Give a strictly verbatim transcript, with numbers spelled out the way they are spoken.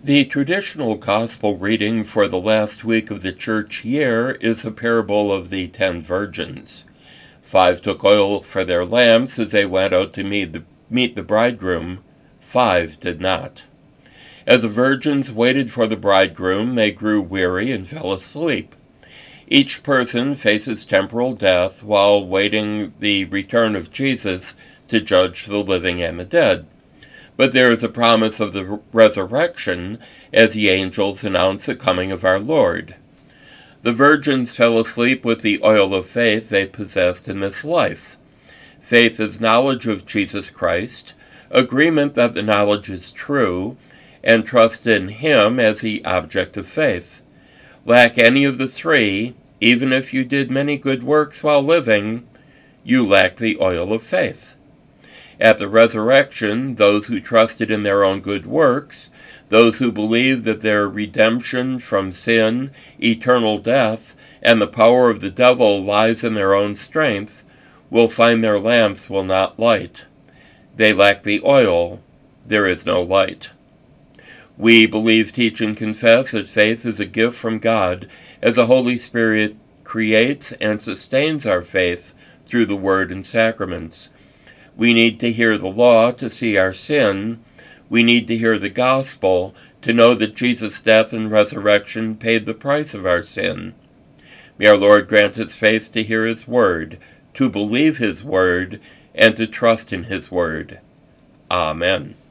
The traditional gospel reading for the last week of the church year is the parable of the ten virgins. Five took oil for their lamps as they went out to meet the, meet the bridegroom. Five did not. As the virgins waited for the bridegroom, they grew weary and fell asleep. Each person faces temporal death while waiting the return of Jesus to judge the living and the dead. But there is a promise of the resurrection as the angels announce the coming of our Lord. The virgins fell asleep with the oil of faith they possessed in this life. Faith is knowledge of Jesus Christ, agreement that the knowledge is true, and trust in Him as the object of faith. Lack any of the three, even if you did many good works while living, you lack the oil of faith. At the resurrection, those who trusted in their own good works, those who believed that their redemption from sin, eternal death, and the power of the devil lies in their own strength, will find their lamps will not light. They lack the oil, there is no light. We believe, teach, and confess that faith is a gift from God, as the Holy Spirit creates and sustains our faith through the Word and sacraments. We need to hear the law to see our sin. We need to hear the gospel to know that Jesus' death and resurrection paid the price of our sin. May our Lord grant us faith to hear His word, to believe His word, and to trust in His word. Amen.